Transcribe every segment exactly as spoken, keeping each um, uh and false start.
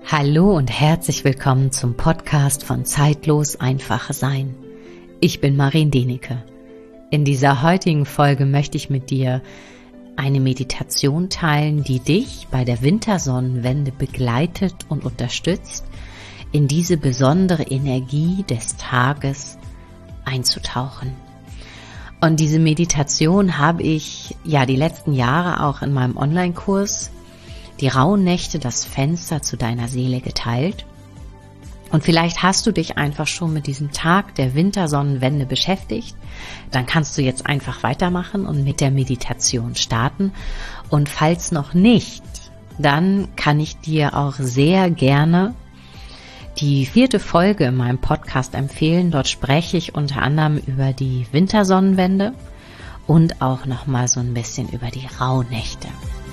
Hallo und herzlich willkommen zum Podcast von Zeitlos Einfache Sein. Ich bin Marien Denecke. In dieser heutigen Folge möchte ich mit dir eine Meditation teilen, die dich bei der Wintersonnenwende begleitet und unterstützt, in diese besondere Energie des Tages einzutauchen. Und diese Meditation habe ich ja die letzten Jahre auch in meinem Online-Kurs Die Rauhnächte, das Fenster zu deiner Seele geteilt. Und vielleicht hast du dich einfach schon mit diesem Tag der Wintersonnenwende beschäftigt. Dann kannst du jetzt einfach weitermachen und mit der Meditation starten. Und falls noch nicht, dann kann ich dir auch sehr gerne die vierte Folge in meinem Podcast empfehlen. Dort spreche ich unter anderem über die Wintersonnenwende und auch nochmal so ein bisschen über die Rauhnächte.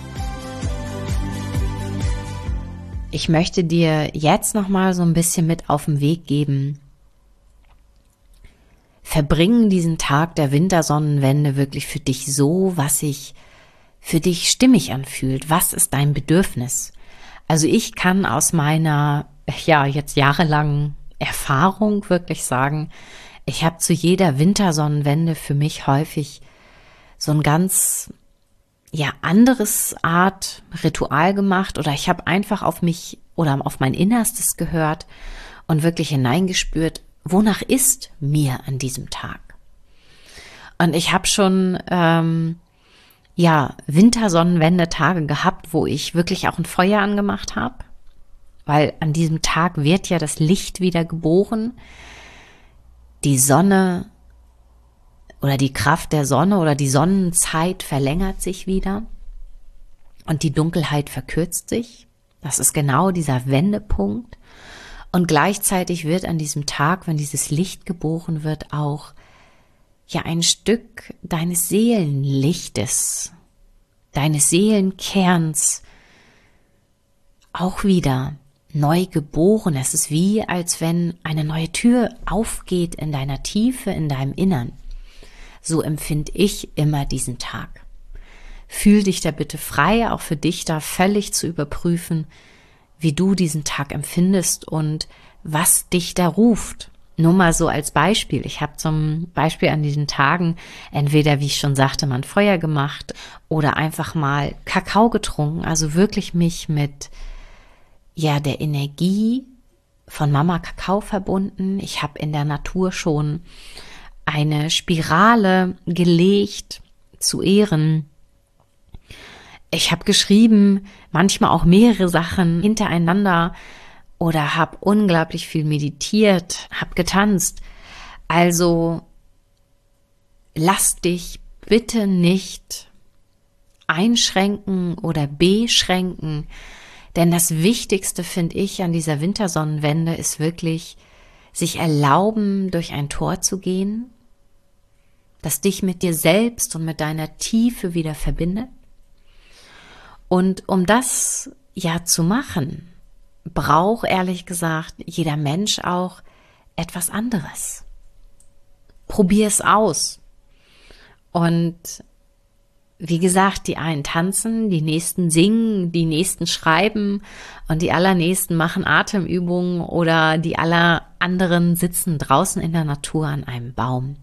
Ich möchte dir jetzt nochmal so ein bisschen mit auf den Weg geben. Verbringen diesen Tag der Wintersonnenwende wirklich für dich so, was sich für dich stimmig anfühlt. Was ist dein Bedürfnis? Also ich kann aus meiner, ja, jetzt jahrelangen Erfahrung wirklich sagen, ich habe zu jeder Wintersonnenwende für mich häufig so ein ganz ja anderes Art Ritual gemacht oder ich habe einfach auf mich oder auf mein Innerstes gehört und wirklich hineingespürt, wonach ist mir an diesem Tag. Und ich habe schon ähm, ja Wintersonnenwende-Tage gehabt, wo ich wirklich auch ein Feuer angemacht habe, weil an diesem Tag wird ja das Licht wieder geboren, die Sonne oder die Kraft der Sonne oder die Sonnenzeit verlängert sich wieder und die Dunkelheit verkürzt sich. Das ist genau dieser Wendepunkt. Und gleichzeitig wird an diesem Tag, wenn dieses Licht geboren wird, auch ja ein Stück deines Seelenlichtes, deines Seelenkerns auch wieder neu geboren. Es ist wie, als wenn eine neue Tür aufgeht in deiner Tiefe, in deinem Innern. So empfinde ich immer diesen Tag. Fühl dich da bitte frei, auch für dich da völlig zu überprüfen, wie du diesen Tag empfindest und was dich da ruft. Nur mal so als Beispiel. Ich habe zum Beispiel an diesen Tagen entweder, wie ich schon sagte, mal ein Feuer gemacht oder einfach mal Kakao getrunken. Also wirklich mich mit ja der Energie von Mama Kakao verbunden. Ich habe in der Natur schon eine Spirale gelegt zu Ehren. Ich habe geschrieben, manchmal auch mehrere Sachen hintereinander oder habe unglaublich viel meditiert, habe getanzt. Also lass dich bitte nicht einschränken oder beschränken, denn das Wichtigste, finde ich, an dieser Wintersonnenwende ist wirklich, sich erlauben, durch ein Tor zu gehen, das dich mit dir selbst und mit deiner Tiefe wieder verbindet. Und um das ja zu machen, braucht ehrlich gesagt jeder Mensch auch etwas anderes. Probier es aus. Und wie gesagt, die einen tanzen, die nächsten singen, die nächsten schreiben und die allernächsten machen Atemübungen oder die aller anderen sitzen draußen in der Natur an einem Baum.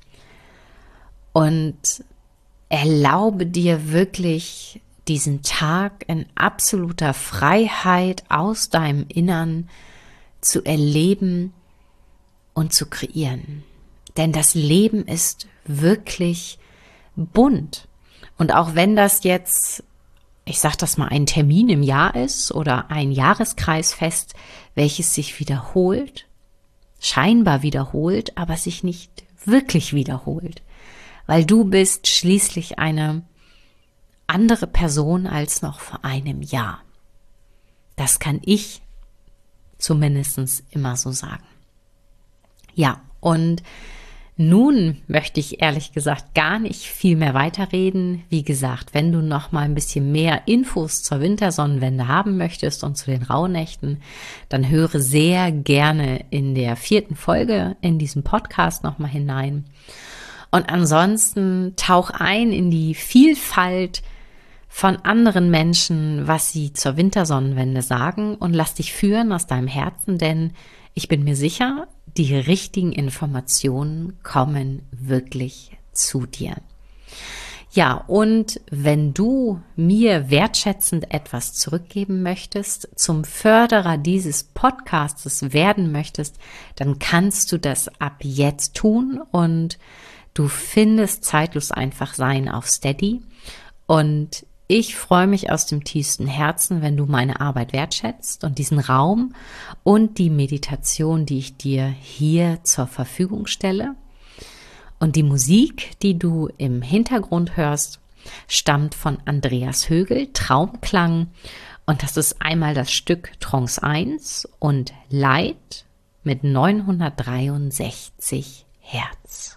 Und erlaube dir wirklich diesen Tag in absoluter Freiheit aus deinem Innern zu erleben und zu kreieren. Denn das Leben ist wirklich bunt. Und auch wenn das jetzt, ich sage das mal, ein Termin im Jahr ist oder ein Jahreskreisfest, welches sich wiederholt, scheinbar wiederholt, aber sich nicht wirklich wiederholt. Weil du bist schließlich eine andere Person als noch vor einem Jahr. Das kann ich zumindest immer so sagen. Ja, und nun möchte ich ehrlich gesagt gar nicht viel mehr weiterreden. Wie gesagt, wenn du noch mal ein bisschen mehr Infos zur Wintersonnenwende haben möchtest und zu den Rauhnächten, dann höre sehr gerne in der vierten Folge in diesem Podcast noch mal hinein. Und ansonsten tauch ein in die Vielfalt von anderen Menschen, was sie zur Wintersonnenwende sagen und lass dich führen aus deinem Herzen, denn ich bin mir sicher, die richtigen Informationen kommen wirklich zu dir. Ja, und wenn du mir wertschätzend etwas zurückgeben möchtest, zum Förderer dieses Podcastes werden möchtest, dann kannst du das ab jetzt tun und du findest Zeitlos einfach sein auf Steady. Und ich freue mich aus dem tiefsten Herzen, wenn du meine Arbeit wertschätzt und diesen Raum und die Meditation, die ich dir hier zur Verfügung stelle. Und die Musik, die du im Hintergrund hörst, stammt von Andreas Högel, Traumklang. Und das ist einmal das Stück Trance eins und Light mit neunhundertdreiundsechzig Hertz.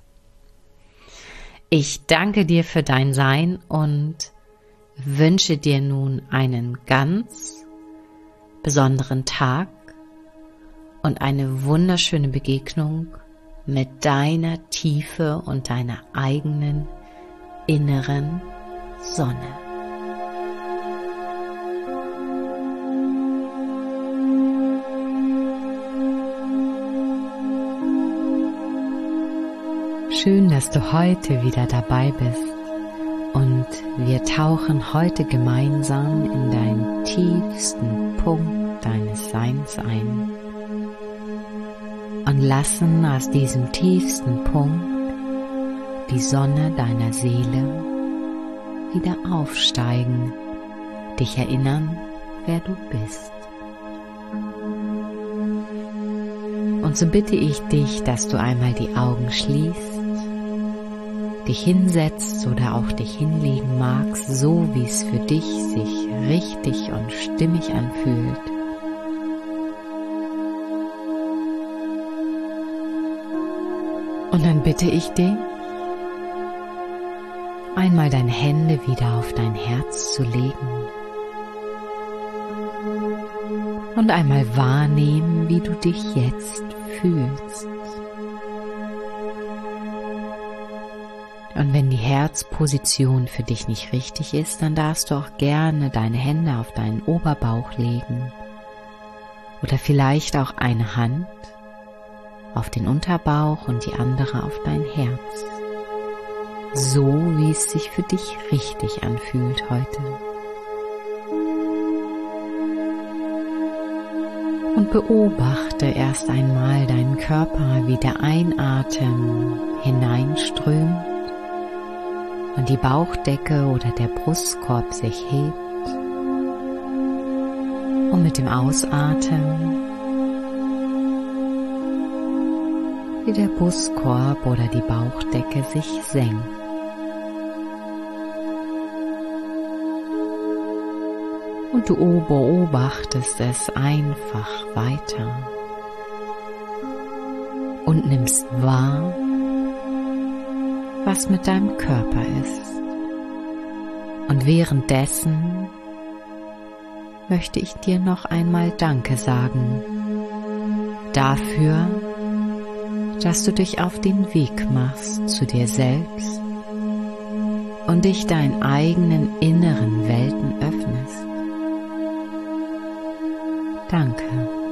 Ich danke dir für dein Sein und wünsche dir nun einen ganz besonderen Tag und eine wunderschöne Begegnung mit deiner Tiefe und deiner eigenen inneren Sonne. Schön, dass du heute wieder dabei bist und wir tauchen heute gemeinsam in deinen tiefsten Punkt deines Seins ein und lassen aus diesem tiefsten Punkt die Sonne deiner Seele wieder aufsteigen, dich erinnern, wer du bist. Und so bitte ich dich, dass du einmal die Augen schließt, dich hinsetzt oder auch dich hinlegen magst, so wie es für dich sich richtig und stimmig anfühlt. Und dann bitte ich dich, einmal deine Hände wieder auf dein Herz zu legen und einmal wahrnehmen, wie du dich jetzt fühlst. Und wenn die Herzposition für dich nicht richtig ist, dann darfst du auch gerne deine Hände auf deinen Oberbauch legen oder vielleicht auch eine Hand auf den Unterbauch und die andere auf dein Herz. So wie es sich für dich richtig anfühlt heute. Und beobachte erst einmal deinen Körper, wie der Einatmen hineinströmt und die Bauchdecke oder der Brustkorb sich hebt. Und mit dem Ausatmen wie der Brustkorb oder die Bauchdecke sich senkt. Und du beobachtest es einfach weiter und nimmst wahr, was mit deinem Körper ist. Und währenddessen möchte ich dir noch einmal Danke sagen dafür, dass du dich auf den Weg machst zu dir selbst und dich deinen eigenen inneren Welten öffnest. Danke.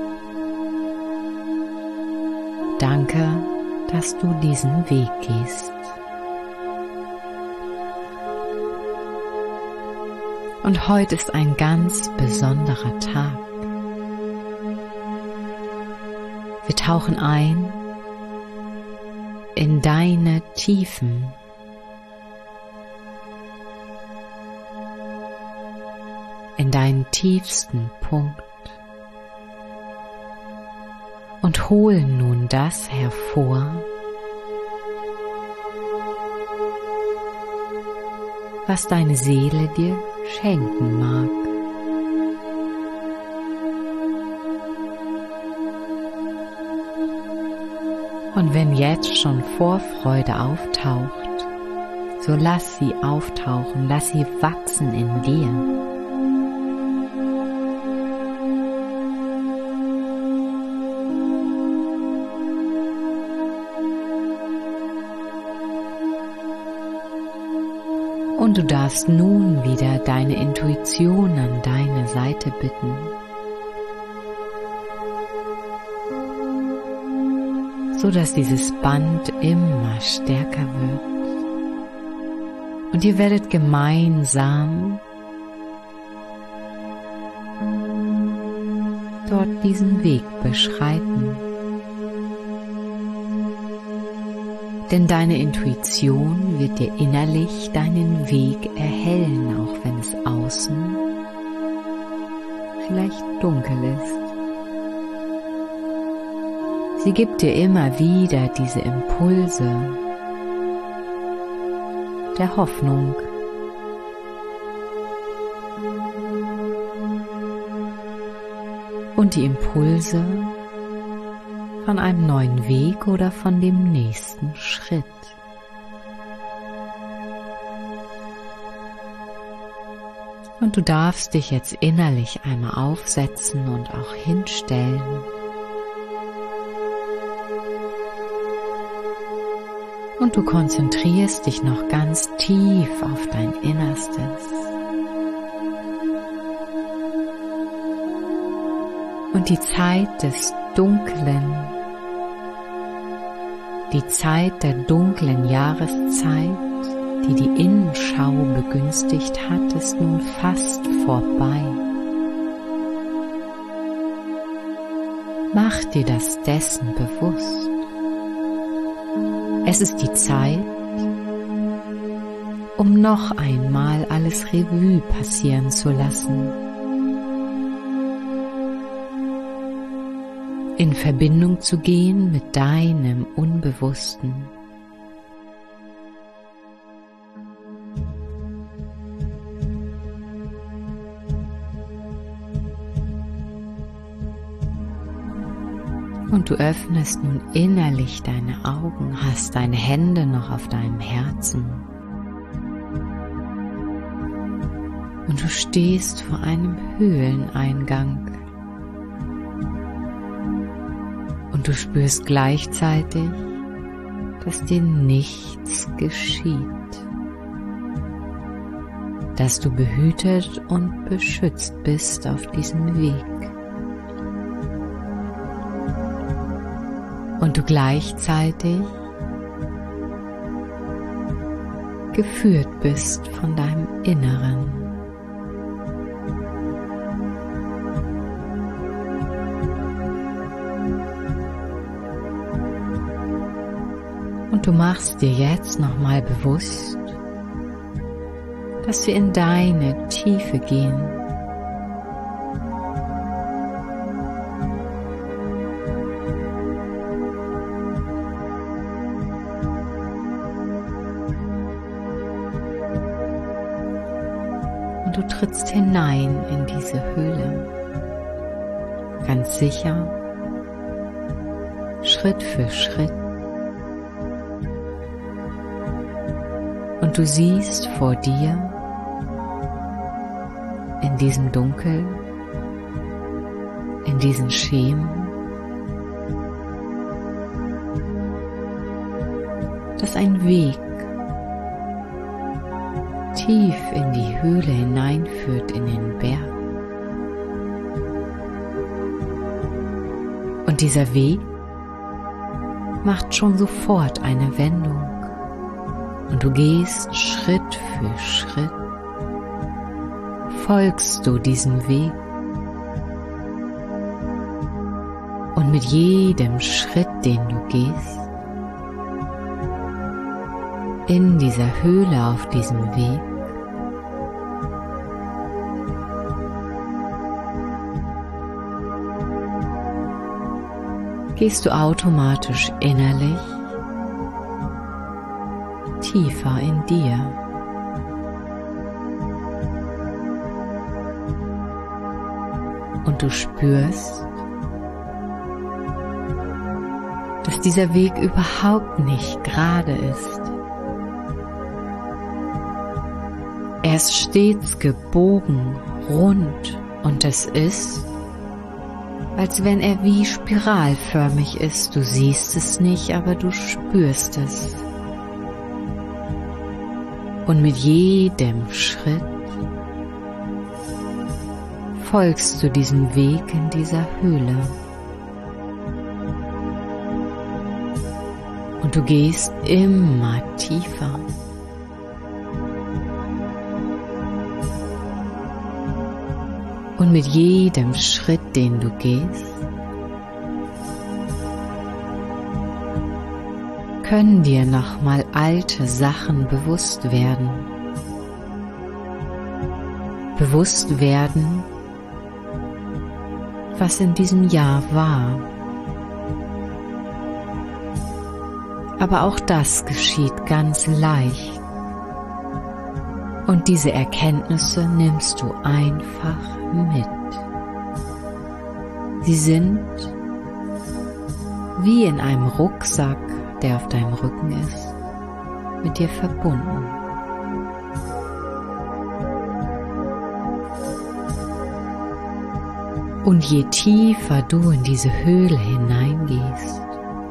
Danke, dass du diesen Weg gehst. Und heute ist ein ganz besonderer Tag. Wir tauchen ein in deine Tiefen. In deinen tiefsten Punkt. Und holen nun das hervor, was deine Seele dir schenken mag. Und wenn jetzt schon Vorfreude auftaucht, so lass sie auftauchen, lass sie wachsen in dir. Und du darfst nun wieder deine Intuition an deine Seite bitten. So dass dieses Band immer stärker wird. Und ihr werdet gemeinsam dort diesen Weg beschreiten. Denn deine Intuition wird dir innerlich deinen Weg erhellen, auch wenn es außen vielleicht dunkel ist. Sie gibt dir immer wieder diese Impulse der Hoffnung. Und die Impulse von einem neuen Weg oder von dem nächsten Schritt. Und du darfst dich jetzt innerlich einmal aufsetzen und auch hinstellen. Und du konzentrierst dich noch ganz tief auf dein Innerstes. Und die Zeit des Dunklen, die Zeit der dunklen Jahreszeit, die die Innenschau begünstigt hat, ist nun fast vorbei. Mach dir das dessen bewusst. Es ist die Zeit, um noch einmal alles Revue passieren zu lassen. In Verbindung zu gehen mit deinem Unbewussten. Und du öffnest nun innerlich deine Augen, hast deine Hände noch auf deinem Herzen. Und du stehst vor einem Höhleneingang. Und du spürst gleichzeitig, dass dir nichts geschieht, dass du behütet und beschützt bist auf diesem Weg. Und du gleichzeitig geführt bist von deinem Inneren. Und du machst dir jetzt nochmal bewusst, dass wir in deine Tiefe gehen. Und du trittst hinein in diese Höhle, ganz sicher, Schritt für Schritt. Und du siehst vor dir in diesem Dunkel, in diesen Schemen, dass ein Weg tief in die Höhle hineinführt in den Berg. Und dieser Weg macht schon sofort eine Wendung. Und du gehst Schritt für Schritt, folgst du diesem Weg. Und mit jedem Schritt, den du gehst, in dieser Höhle auf diesem Weg, gehst du automatisch innerlich tiefer in dir. Und du spürst, dass dieser Weg überhaupt nicht gerade ist. Er ist stets gebogen, rund und es ist, als wenn er wie spiralförmig ist. Du siehst es nicht, aber du spürst es. Und mit jedem Schritt folgst du diesem Weg in dieser Höhle. Und du gehst immer tiefer. Und mit jedem Schritt, den du gehst, können dir nochmal alte Sachen bewusst werden. Bewusst werden, was in diesem Jahr war. Aber auch das geschieht ganz leicht. Und diese Erkenntnisse nimmst du einfach mit. Sie sind wie in einem Rucksack, der auf deinem Rücken ist, mit dir verbunden. Und je tiefer du in diese Höhle hineingehst,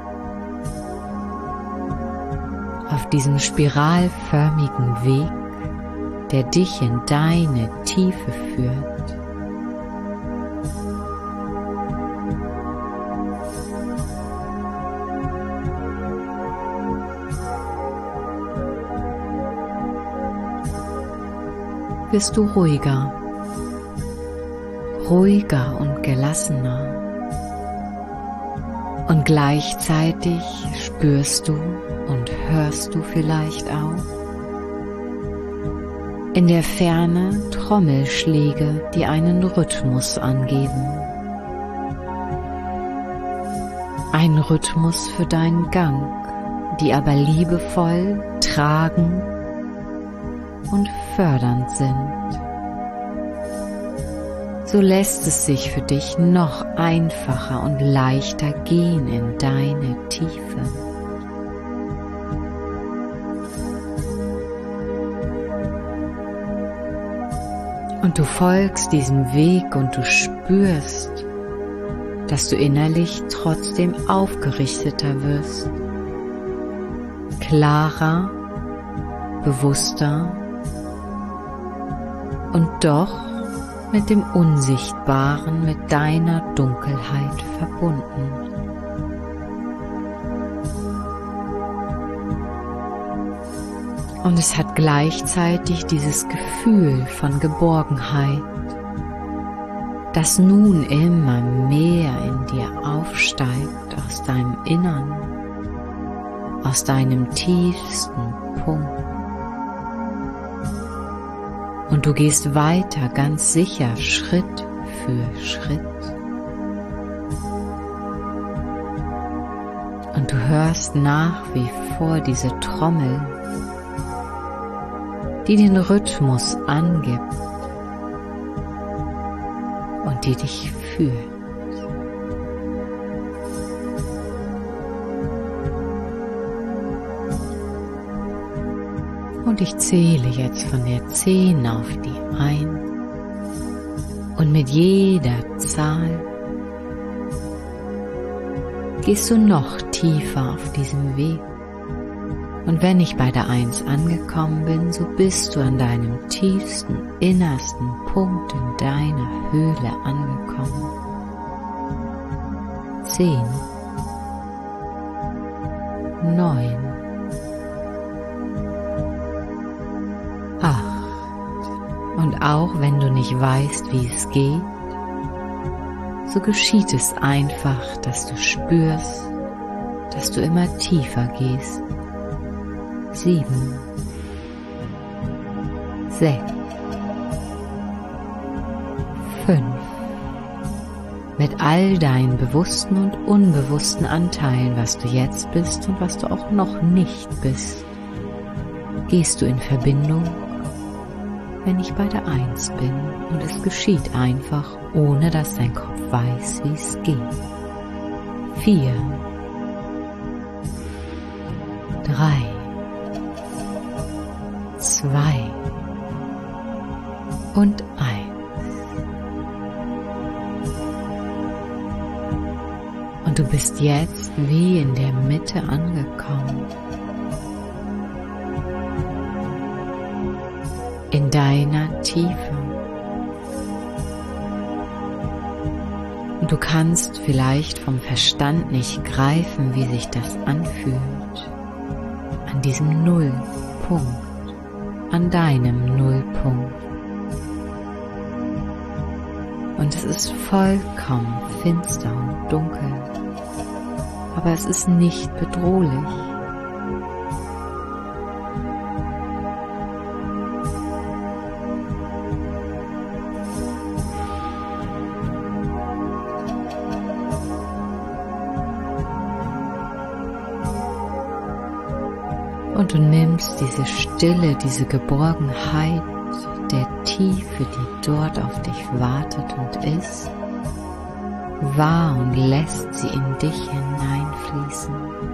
auf diesem spiralförmigen Weg, der dich in deine Tiefe führt, wirst du ruhiger, ruhiger und gelassener. Und gleichzeitig spürst du und hörst du vielleicht auch in der Ferne Trommelschläge, die einen Rhythmus angeben. Ein Rhythmus für deinen Gang, die aber liebevoll, tragend und fördernd sind. So lässt es sich für dich noch einfacher und leichter gehen in deine Tiefe. Und du folgst diesem Weg und du spürst, dass du innerlich trotzdem aufgerichteter wirst, klarer, bewusster und doch mit dem Unsichtbaren, mit deiner Dunkelheit verbunden. Und es hat gleichzeitig dieses Gefühl von Geborgenheit, das nun immer mehr in dir aufsteigt aus deinem Innern, aus deinem tiefsten Punkt. Und du gehst weiter ganz sicher Schritt für Schritt. Und du hörst nach wie vor diese Trommel, die den Rhythmus angibt und die dich führt. Und ich zähle jetzt von der zehn auf die eins und mit jeder Zahl gehst du noch tiefer auf diesem Weg. Und wenn ich bei der eins angekommen bin, so bist du an deinem tiefsten, innersten Punkt in deiner Höhle angekommen. Zehn, neun, acht. Und auch wenn du nicht weißt, wie es geht, so geschieht es einfach, dass du spürst, dass du immer tiefer gehst. Sieben, sechs, fünf. Mit all deinen bewussten und unbewussten Anteilen, was du jetzt bist und was du auch noch nicht bist, gehst du in Verbindung, wenn ich bei der Eins bin, und es geschieht einfach, ohne dass dein Kopf weiß, wie es geht. Vier, drei, zwei und eins. Und du bist jetzt wie in der Mitte angekommen. deiner Tiefe. Und du kannst vielleicht vom Verstand nicht greifen, wie sich das anfühlt, an diesem Nullpunkt, an deinem Nullpunkt. Und es ist vollkommen finster und dunkel, aber es ist nicht bedrohlich. Und du nimmst diese Stille, diese Geborgenheit der Tiefe, die dort auf dich wartet und ist, wahr und lässt sie in dich hineinfließen.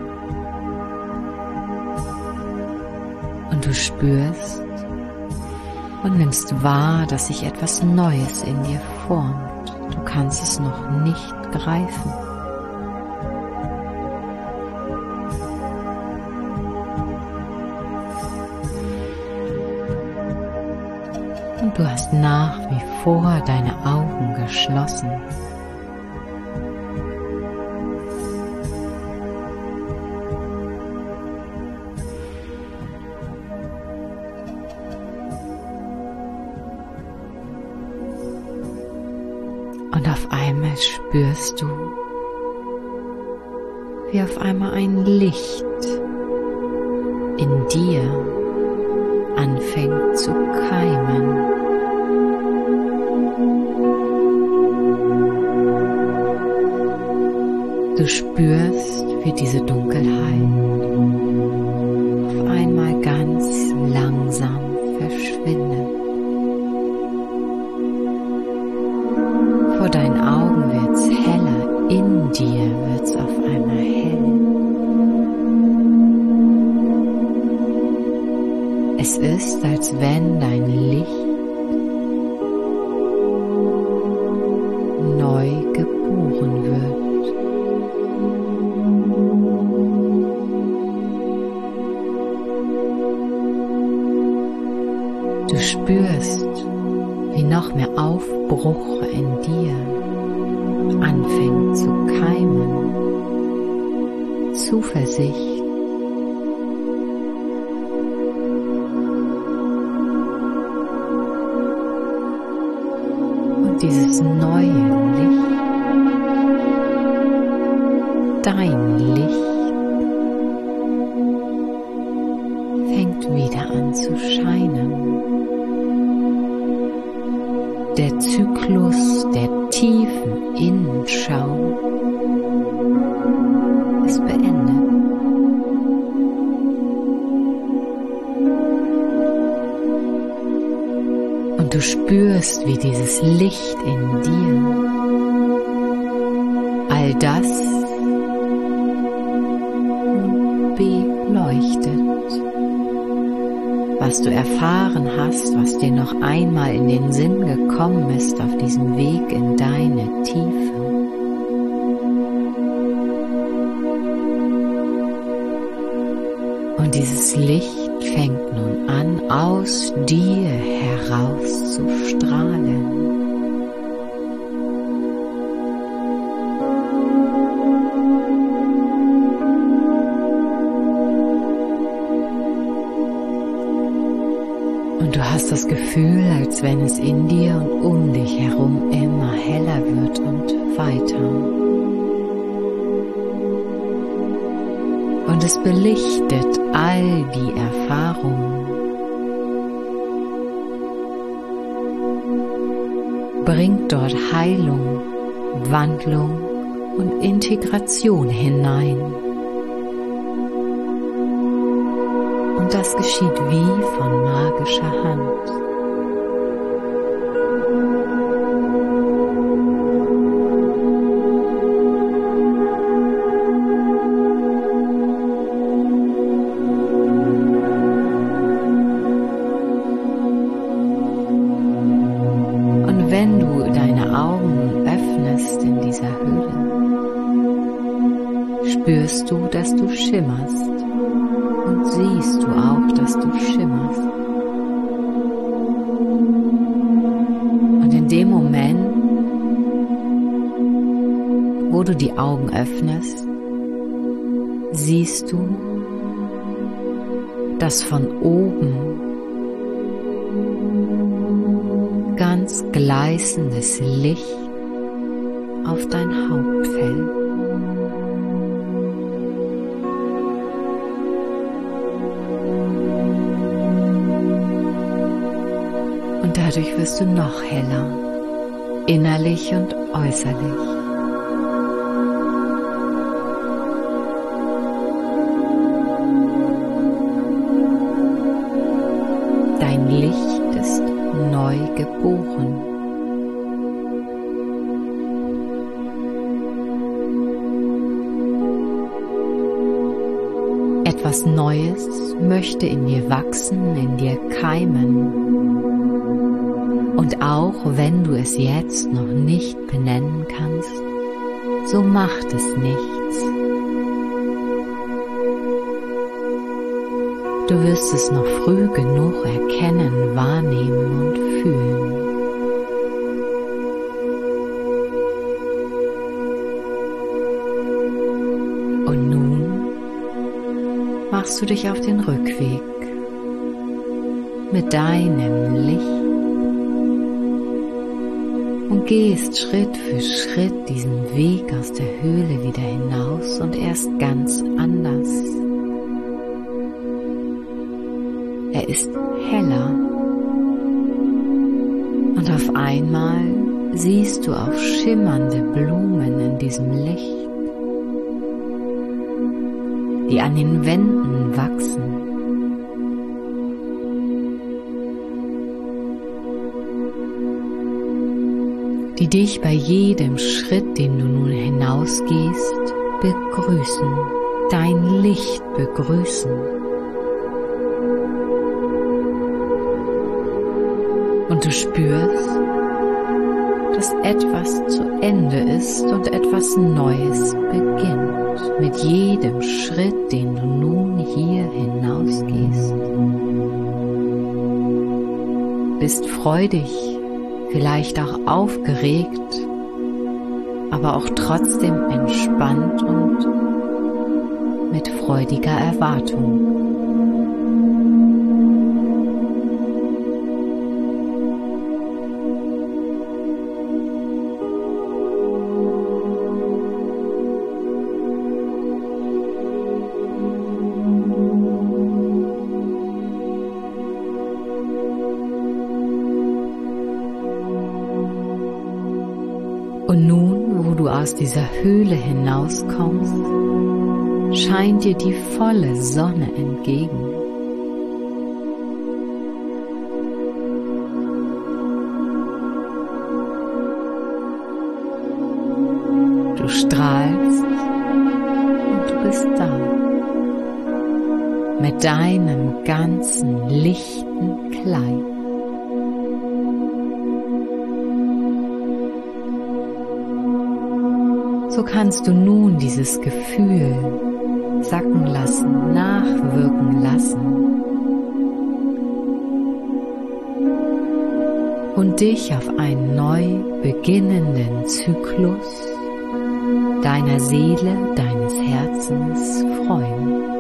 Und du spürst und nimmst wahr, dass sich etwas Neues in dir formt. Du kannst es noch nicht greifen. Und du hast nach wie vor deine Augen geschlossen. Und auf einmal spürst du, wie auf einmal ein Licht in dir anfängt zu keimen. Du spürst, wie diese Dunkelheit auf einmal ganz langsam verschwindet. Vor deinen Augen wird's heller, in dir wird's auf einmal hell. Es ist, als wenn dein Licht neu geboren wird. Du spürst, wie noch mehr Aufbruch in dir anfängt zu keimen, Zuversicht, und dieses neue Licht, dein Licht, fängt wieder an zu scheinen. Der Zyklus der tiefen Innenschau ist beendet. Und du spürst, wie dieses Licht in dir all das beleuchtet, was du erfahren hast, was dir noch einmal in den Sinn gekommen ist auf diesem Weg in deine Tiefe. Und dieses Licht fängt nun an, aus dir heraus zu strahlen. Und du hast das Gefühl, als wenn es in dir und um dich herum immer heller wird und weiter. Und es belichtet all die Erfahrungen, bringt dort Heilung, Wandlung und Integration hinein. Und das geschieht wie von magischer Hand. Und wenn du deine Augen öffnest in dieser Höhle, spürst du, dass du schimmerst. Und siehst du auch, dass du schimmerst. dem Moment, wo du die Augen öffnest, siehst du, dass von oben ganz gleißendes Licht auf dein Haupt fällt. Und dadurch wirst du noch heller, innerlich und äußerlich. Dein Licht ist neu geboren. Etwas Neues möchte in dir wachsen, in dir keimen. Und auch wenn du es jetzt noch nicht benennen kannst, so macht es nichts. Du wirst es noch früh genug erkennen, wahrnehmen und fühlen. Und nun machst du dich auf den Rückweg mit deinem Licht und gehst Schritt für Schritt diesen Weg aus der Höhle wieder hinaus und erst ganz anders. Er ist heller und auf einmal siehst du auch schimmernde Blumen in diesem Licht, die an den Wänden wachsen. Die dich bei jedem Schritt, den du nun hinausgehst, begrüßen, dein Licht begrüßen. Und du spürst, dass etwas zu Ende ist und etwas Neues beginnt mit jedem Schritt, den du nun hier hinausgehst. Bist freudig, vielleicht auch aufgeregt, aber auch trotzdem entspannt und mit freudiger Erwartung. Und nun, wo du aus dieser Höhle hinauskommst, scheint dir die volle Sonne entgegen. Du strahlst und du bist da, mit deinem ganzen lichten Kleid. So kannst du nun dieses Gefühl sacken lassen, nachwirken lassen und dich auf einen neu beginnenden Zyklus deiner Seele, deines Herzens freuen.